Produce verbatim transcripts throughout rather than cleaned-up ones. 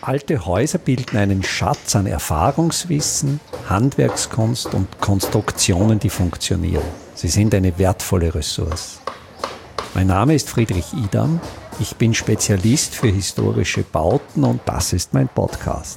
Alte Häuser bilden einen Schatz an Erfahrungswissen, Handwerkskunst und Konstruktionen, die funktionieren. Sie sind eine wertvolle Ressource. Mein Name ist Friedrich Idam. Ich bin Spezialist für historische Bauten und das ist mein Podcast.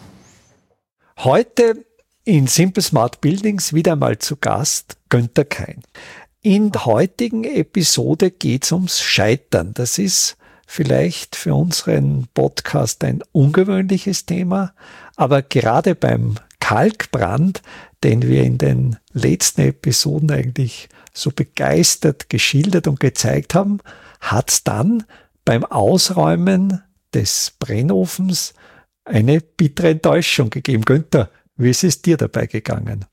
Heute in Simple Smart Buildings wieder mal zu Gast Günther Kein. In der heutigen Episode geht es ums Scheitern. Das ist vielleicht für unseren Podcast ein ungewöhnliches Thema, aber gerade beim Kalkbrand, den wir in den letzten Episoden eigentlich so begeistert geschildert und gezeigt haben, hat es dann beim Ausräumen des Brennofens eine bittere Enttäuschung gegeben. Günther, wie ist es dir dabei gegangen?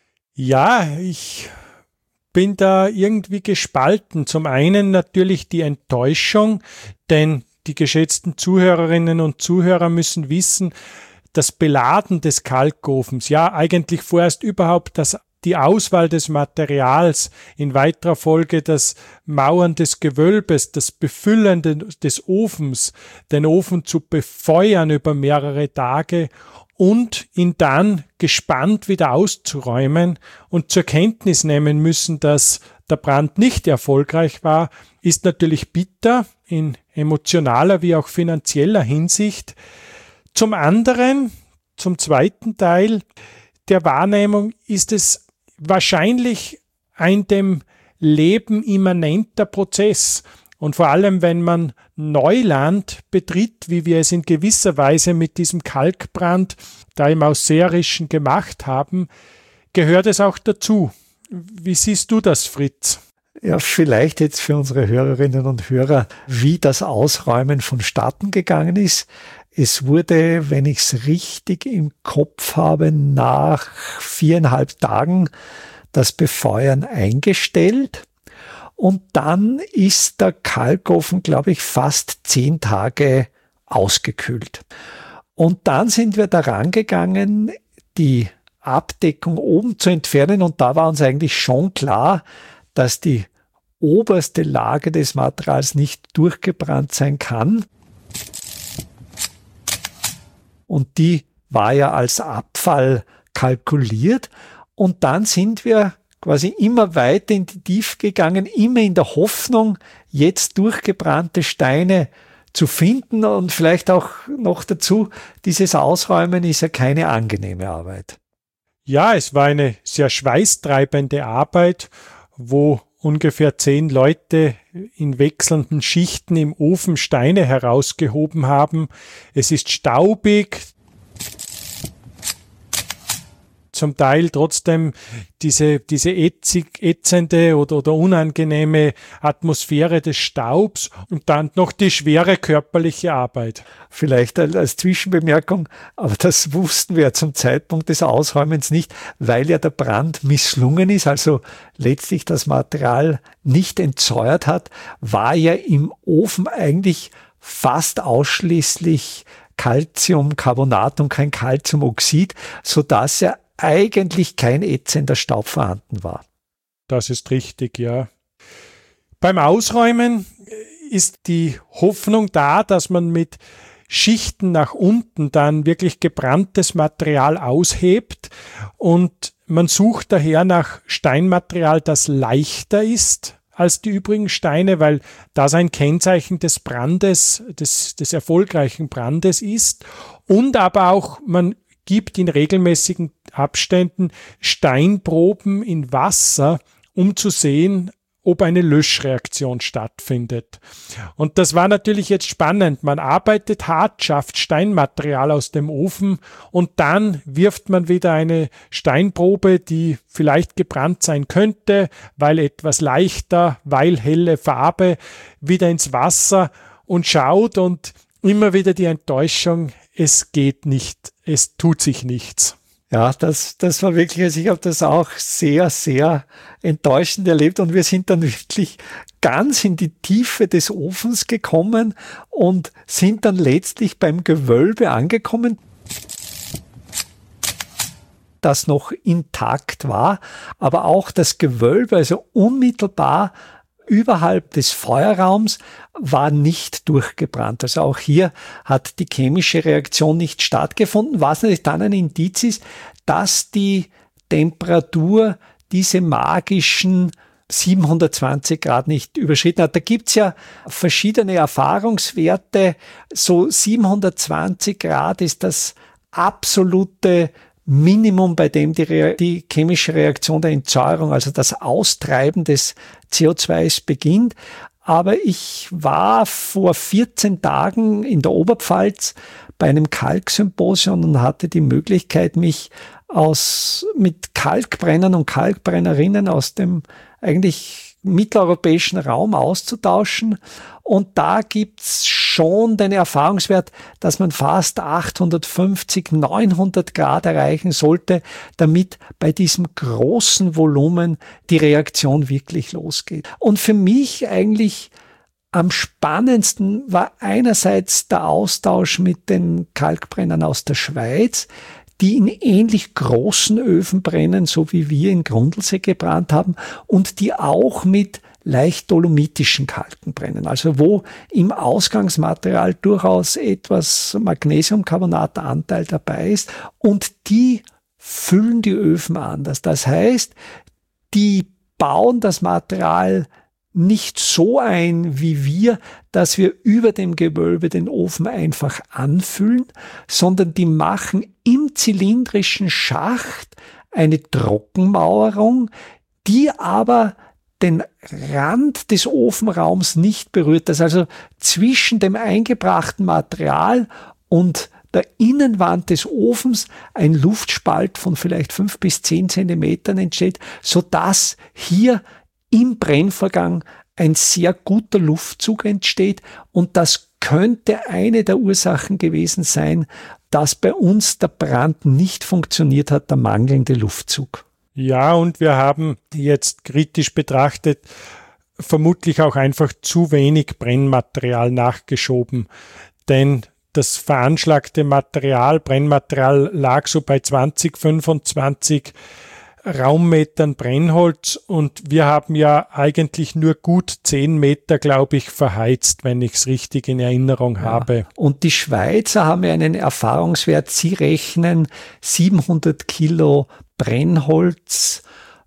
Ja, ich bin da irgendwie gespalten. Zum einen natürlich die Enttäuschung, denn die geschätzten Zuhörerinnen und Zuhörer müssen wissen, das Beladen des Kalkofens, ja eigentlich vorerst überhaupt das, die Auswahl des Materials, in weiterer Folge das Mauern des Gewölbes, das Befüllen des Ofens, den Ofen zu befeuern über mehrere Tage und ihn dann gespannt wieder auszuräumen und zur Kenntnis nehmen müssen, dass der Brand nicht erfolgreich war, ist natürlich bitter in emotionaler wie auch finanzieller Hinsicht. Zum anderen, zum zweiten Teil der Wahrnehmung ist es wahrscheinlich ein dem Leben immanenter Prozess. Und vor allem, wenn man Neuland betritt, wie wir es in gewisser Weise mit diesem Kalkbrand da im Ausseerischen gemacht haben, gehört es auch dazu. Wie siehst du das, Fritz? Ja, vielleicht jetzt für unsere Hörerinnen und Hörer, wie das Ausräumen vonstatten gegangen ist. Es wurde, wenn ich es richtig im Kopf habe, nach viereinhalb Tagen das Befeuern eingestellt. Und dann ist der Kalkofen, glaube ich, fast zehn Tage ausgekühlt. Und dann sind wir daran gegangen, die Abdeckung oben zu entfernen. Und da war uns eigentlich schon klar, dass die oberste Lage des Materials nicht durchgebrannt sein kann. Und die war ja als Abfall kalkuliert. Und dann sind wir quasi immer weiter in die Tiefe gegangen, immer in der Hoffnung, jetzt durchgebrannte Steine zu finden und vielleicht auch noch dazu, dieses Ausräumen ist ja keine angenehme Arbeit. Ja, es war eine sehr schweißtreibende Arbeit, wo ungefähr zehn Leute in wechselnden Schichten im Ofen Steine herausgehoben haben. Es ist staubig, zum Teil trotzdem diese, diese ätzig, ätzende oder, oder unangenehme Atmosphäre des Staubs und dann noch die schwere körperliche Arbeit. Vielleicht als Zwischenbemerkung, aber das wussten wir zum Zeitpunkt des Ausräumens nicht, weil ja der Brand misslungen ist, also letztlich das Material nicht entsäuert hat, war ja im Ofen eigentlich fast ausschließlich Calciumcarbonat und kein Calciumoxid, sodass ja eigentlich kein ätzender Staub vorhanden war. Das ist richtig, ja. Beim Ausräumen ist die Hoffnung da, dass man mit Schichten nach unten dann wirklich gebranntes Material aushebt und man sucht daher nach Steinmaterial, das leichter ist als die übrigen Steine, weil das ein Kennzeichen des Brandes, des, des erfolgreichen Brandes ist und aber auch man gibt in regelmäßigen Abständen Steinproben in Wasser, um zu sehen, ob eine Löschreaktion stattfindet. Und das war natürlich jetzt spannend. Man arbeitet hart, schafft Steinmaterial aus dem Ofen und dann wirft man wieder eine Steinprobe, die vielleicht gebrannt sein könnte, weil etwas leichter, weil helle Farbe, wieder ins Wasser und schaut und immer wieder die Enttäuschung, es geht nicht, es tut sich nichts. Ja, das, das war wirklich, also ich habe das auch sehr, sehr enttäuschend erlebt und wir sind dann wirklich ganz in die Tiefe des Ofens gekommen und sind dann letztlich beim Gewölbe angekommen, das noch intakt war, aber auch das Gewölbe, also unmittelbar überhalb des Feuerraums war nicht durchgebrannt. Also auch hier hat die chemische Reaktion nicht stattgefunden, was natürlich dann ein Indiz ist, dass die Temperatur diese magischen siebenhundertzwanzig Grad nicht überschritten hat. Da gibt's ja verschiedene Erfahrungswerte. So siebenhundertzwanzig Grad ist das absolute Minimum, bei dem die, Re- die chemische Reaktion der Entsäuerung, also das Austreiben des C O zwei beginnt. Aber ich war vor vierzehn Tagen in der Oberpfalz bei einem Kalksymposium und hatte die Möglichkeit, mich aus, mit Kalkbrennern und Kalkbrennerinnen aus dem eigentlich mitteleuropäischen Raum auszutauschen. Und da gibt's schon den Erfahrungswert, dass man fast achthundertfünfzig, neunhundert Grad erreichen sollte, damit bei diesem großen Volumen die Reaktion wirklich losgeht. Und für mich eigentlich am spannendsten war einerseits der Austausch mit den Kalkbrennern aus der Schweiz, die in ähnlich großen Öfen brennen, so wie wir in Grundlsee gebrannt haben, und die auch mit leicht dolomitischen Kalken brennen, also wo im Ausgangsmaterial durchaus etwas Magnesiumcarbonatanteil dabei ist, und die füllen die Öfen anders. Das heißt, die bauen das Material nicht so ein wie wir, dass wir über dem Gewölbe den Ofen einfach anfüllen, sondern die machen im zylindrischen Schacht eine Trockenmauerung, die aber den Rand des Ofenraums nicht berührt. Das also zwischen dem eingebrachten Material und der Innenwand des Ofens ein Luftspalt von vielleicht fünf bis zehn Zentimetern entsteht, sodass hier im Brennvorgang ein sehr guter Luftzug entsteht, und das könnte eine der Ursachen gewesen sein, dass bei uns der Brand nicht funktioniert hat, der mangelnde Luftzug. Ja, und wir haben jetzt kritisch betrachtet vermutlich auch einfach zu wenig Brennmaterial nachgeschoben, denn das veranschlagte Material, Brennmaterial lag so bei zwanzig, fünfundzwanzig Raummetern Brennholz, und wir haben ja eigentlich nur gut zehn Meter, glaube ich, verheizt, wenn ich es richtig in Erinnerung Ja. habe. Und die Schweizer haben ja einen Erfahrungswert, sie rechnen siebenhundert Kilo Brennholz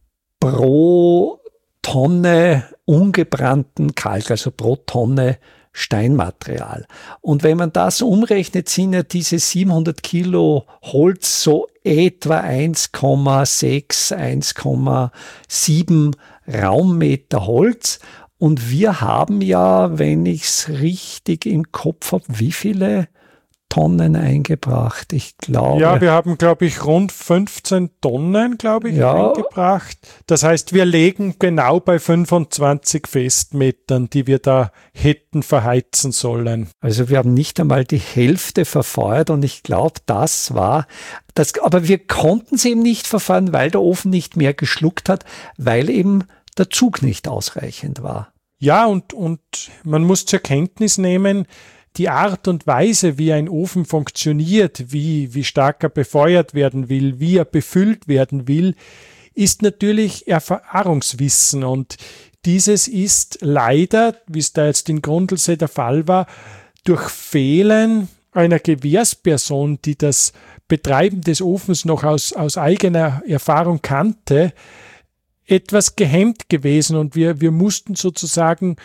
pro Tonne ungebrannten Kalk, also pro Tonne Steinmaterial. Und wenn man das umrechnet, sind ja diese siebenhundert Kilo Holz so etwa eins Komma sechs, eins Komma sieben Raummeter Holz. Und wir haben ja, wenn ich es richtig im Kopf habe, wie viele Tonnen eingebracht? Ich glaube. Ja, wir haben, glaube ich, rund fünfzehn Tonnen, glaube ich, Ja. eingebracht. Das heißt, wir legen genau bei fünfundzwanzig Festmetern, die wir da hätten verheizen sollen. Also wir haben nicht einmal die Hälfte verfeuert, und ich glaube, das war das. Aber wir konnten es eben nicht verfeuern, weil der Ofen nicht mehr geschluckt hat, weil eben der Zug nicht ausreichend war. Ja, und, und man muss zur Kenntnis nehmen, die Art und Weise, wie ein Ofen funktioniert, wie, wie stark er befeuert werden will, wie er befüllt werden will, ist natürlich Erfahrungswissen. Und dieses ist leider, wie es da jetzt in Grundlsee der Fall war, durch Fehlen einer Gewährsperson, die das Betreiben des Ofens noch aus, aus eigener Erfahrung kannte, etwas gehemmt gewesen. Und wir, wir mussten sozusagen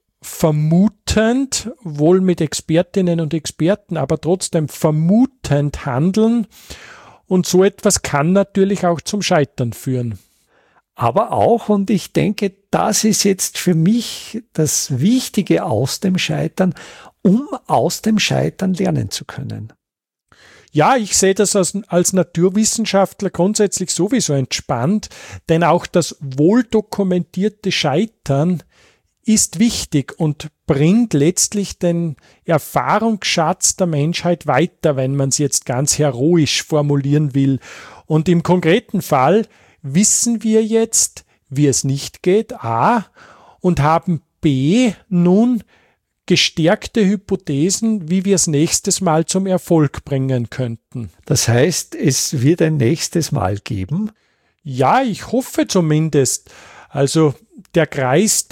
vermutend, wohl mit Expertinnen und Experten, aber trotzdem vermutend handeln. Und so etwas kann natürlich auch zum Scheitern führen. Aber auch, und ich denke, das ist jetzt für mich das Wichtige aus dem Scheitern, um aus dem Scheitern lernen zu können. Ja, ich sehe das als, als Naturwissenschaftler grundsätzlich sowieso entspannt, denn auch das wohldokumentierte Scheitern ist wichtig und bringt letztlich den Erfahrungsschatz der Menschheit weiter, wenn man es jetzt ganz heroisch formulieren will. Und im konkreten Fall wissen wir jetzt, wie es nicht geht, A, und haben B, nun gestärkte Hypothesen, wie wir es nächstes Mal zum Erfolg bringen könnten. Das heißt, es wird ein nächstes Mal geben? Ja, ich hoffe zumindest. Also der Kreis der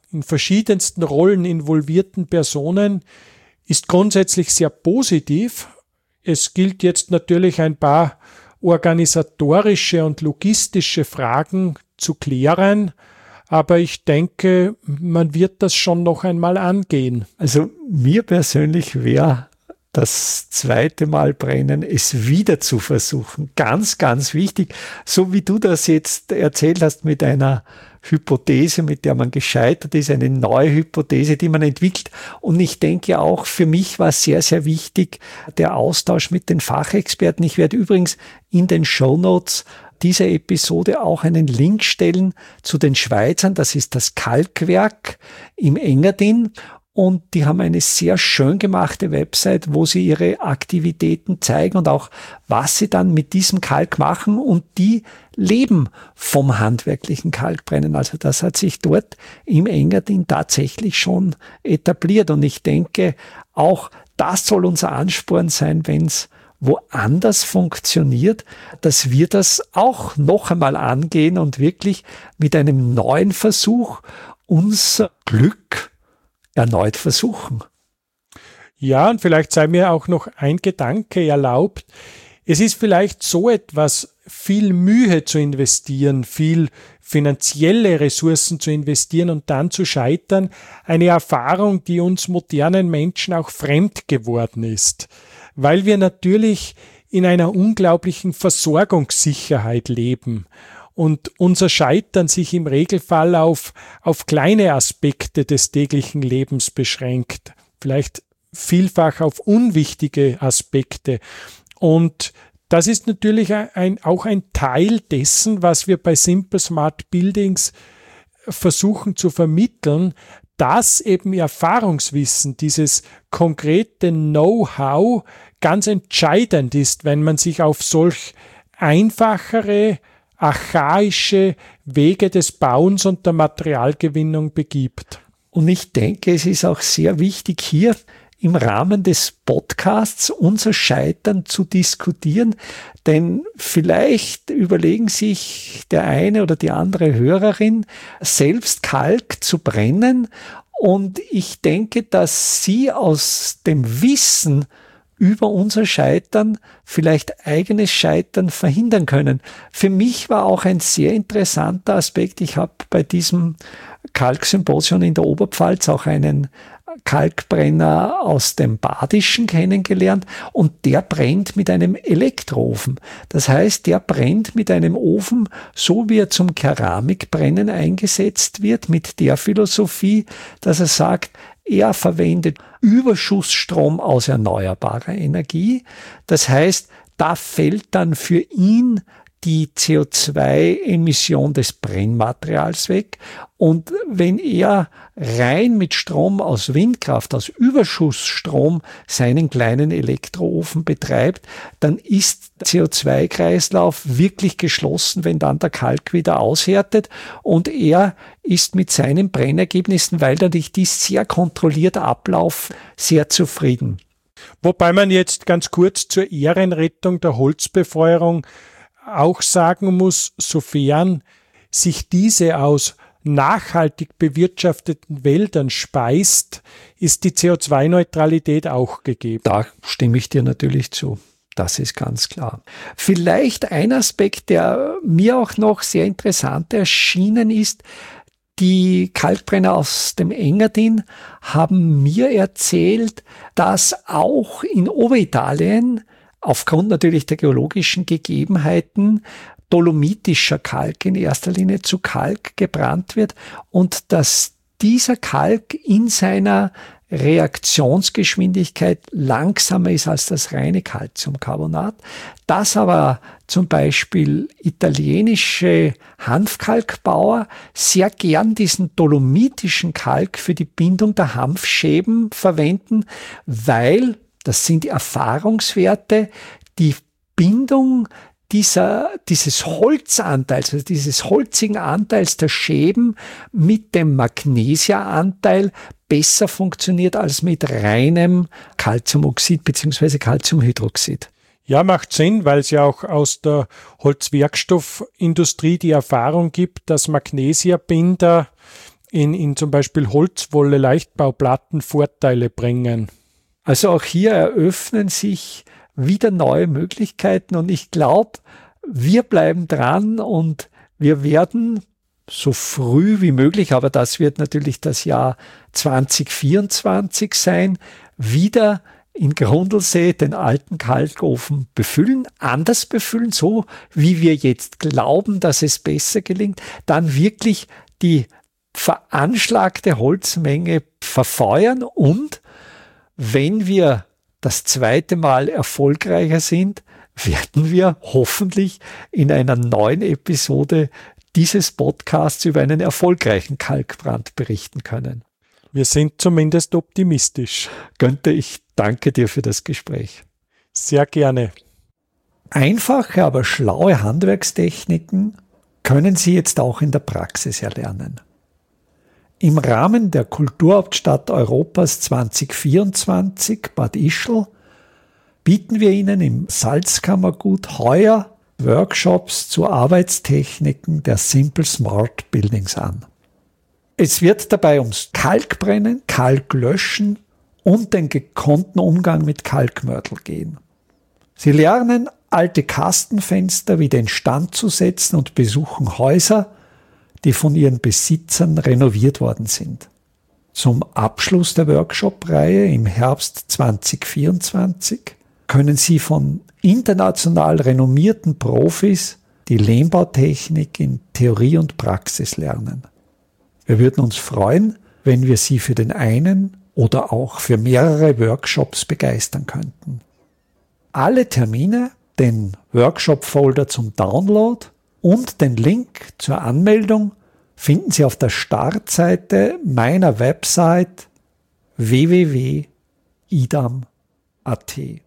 in verschiedensten Rollen involvierten Personen ist grundsätzlich sehr positiv. Es gilt jetzt natürlich ein paar organisatorische und logistische Fragen zu klären, aber ich denke, man wird das schon noch einmal angehen. Also mir persönlich wäre das zweite Mal brennen, es wieder zu versuchen. Ganz, ganz wichtig. So wie du das jetzt erzählt hast mit einer Hypothese, mit der man gescheitert ist, eine neue Hypothese, die man entwickelt. Und ich denke auch, für mich war sehr, sehr wichtig der Austausch mit den Fachexperten. Ich werde übrigens in den Shownotes dieser Episode auch einen Link stellen zu den Schweizern. Das ist das Kalkwerk im Engadin. Und die haben eine sehr schön gemachte Website, wo sie ihre Aktivitäten zeigen und auch, was sie dann mit diesem Kalk machen. Und die leben vom handwerklichen Kalkbrennen. Also das hat sich dort im Engadin tatsächlich schon etabliert. Und ich denke, auch das soll unser Ansporn sein, wenn es woanders funktioniert, dass wir das auch noch einmal angehen und wirklich mit einem neuen Versuch unser Glück erneut versuchen. Ja, und vielleicht sei mir auch noch ein Gedanke erlaubt. Es ist vielleicht so etwas, viel Mühe zu investieren, viel finanzielle Ressourcen zu investieren und dann zu scheitern, eine Erfahrung, die uns modernen Menschen auch fremd geworden ist, weil wir natürlich in einer unglaublichen Versorgungssicherheit leben. Und unser Scheitern sich im Regelfall auf, auf kleine Aspekte des täglichen Lebens beschränkt, vielleicht vielfach auf unwichtige Aspekte. Und das ist natürlich ein, auch ein Teil dessen, was wir bei Simple Smart Buildings versuchen zu vermitteln, dass eben Erfahrungswissen, dieses konkrete Know-how ganz entscheidend ist, wenn man sich auf solch einfachere, archaische Wege des Bauens und der Materialgewinnung begibt. Und ich denke, es ist auch sehr wichtig, hier im Rahmen des Podcasts unser Scheitern zu diskutieren, denn vielleicht überlegen sich der eine oder die andere Hörerin, selbst Kalk zu brennen, und ich denke, dass Sie aus dem Wissen über unser Scheitern vielleicht eigenes Scheitern verhindern können. Für mich war auch ein sehr interessanter Aspekt, ich habe bei diesem Kalksymposion in der Oberpfalz auch einen Kalkbrenner aus dem Badischen kennengelernt, und der brennt mit einem Elektroofen. Das heißt, der brennt mit einem Ofen, so wie er zum Keramikbrennen eingesetzt wird, mit der Philosophie, dass er sagt, er verwendet Überschussstrom aus erneuerbarer Energie. Das heißt, da fällt dann für ihn die C O zwei Emission des Brennmaterials weg. Und wenn er rein mit Strom aus Windkraft, aus Überschussstrom seinen kleinen Elektroofen betreibt, dann ist der C O zwei Kreislauf wirklich geschlossen, wenn dann der Kalk wieder aushärtet, und er ist mit seinen Brennergebnissen, weil dadurch die sehr kontrolliert ablaufen, sehr zufrieden. Wobei man jetzt ganz kurz zur Ehrenrettung der Holzbefeuerung auch sagen muss, sofern sich diese aus nachhaltig bewirtschafteten Wäldern speist, ist die C O zwei Neutralität auch gegeben. Da stimme ich dir natürlich zu. Das ist ganz klar. Vielleicht ein Aspekt, der mir auch noch sehr interessant erschienen ist: Die Kalkbrenner aus dem Engadin haben mir erzählt, dass auch in Oberitalien aufgrund natürlich der geologischen Gegebenheiten dolomitischer Kalk in erster Linie zu Kalk gebrannt wird, und dass dieser Kalk in seiner Reaktionsgeschwindigkeit langsamer ist als das reine Calciumcarbonat, dass aber zum Beispiel italienische Hanfkalkbauer sehr gern diesen dolomitischen Kalk für die Bindung der Hanfscheiben verwenden, weil, das sind Erfahrungswerte, die Bindung dieser, dieses Holzanteils, also dieses holzigen Anteils der Scheiben mit dem Magnesianteil besser funktioniert als mit reinem Calciumoxid bzw. Calciumhydroxid. Ja, macht Sinn, weil es ja auch aus der Holzwerkstoffindustrie die Erfahrung gibt, dass Magnesiabinder in, in zum Beispiel Holzwolle, Leichtbauplatten Vorteile bringen. Also auch hier eröffnen sich wieder neue Möglichkeiten und ich glaube, wir bleiben dran und wir werden so früh wie möglich, aber das wird natürlich das Jahr zwanzig vierundzwanzig sein, wieder in Grundlsee den alten Kalkofen befüllen, anders befüllen, so wie wir jetzt glauben, dass es besser gelingt, dann wirklich die veranschlagte Holzmenge verfeuern und wenn wir das zweite Mal erfolgreicher sind, werden wir hoffentlich in einer neuen Episode dieses Podcasts über einen erfolgreichen Kalkbrand berichten können. Wir sind zumindest optimistisch. Günther, ich danke dir für das Gespräch. Sehr gerne. Einfache, aber schlaue Handwerkstechniken können Sie jetzt auch in der Praxis erlernen. Im Rahmen der Kulturhauptstadt Europas zwanzig vierundzwanzig Bad Ischl bieten wir Ihnen im Salzkammergut heuer Workshops zu Arbeitstechniken der Simple Smart Buildings an. Es wird dabei ums Kalkbrennen, Kalklöschen und den gekonnten Umgang mit Kalkmörtel gehen. Sie lernen, alte Kastenfenster wieder instand zu setzen und besuchen Häuser, die von ihren Besitzern renoviert worden sind. Zum Abschluss der Workshop-Reihe im Herbst zwanzig vierundzwanzig können Sie von international renommierten Profis die Lehmbautechnik in Theorie und Praxis lernen. Wir würden uns freuen, wenn wir Sie für den einen oder auch für mehrere Workshops begeistern könnten. Alle Termine, den Workshop-Folder zum Download und den Link zur Anmeldung finden Sie auf der Startseite meiner Website w w w punkt idam punkt a t.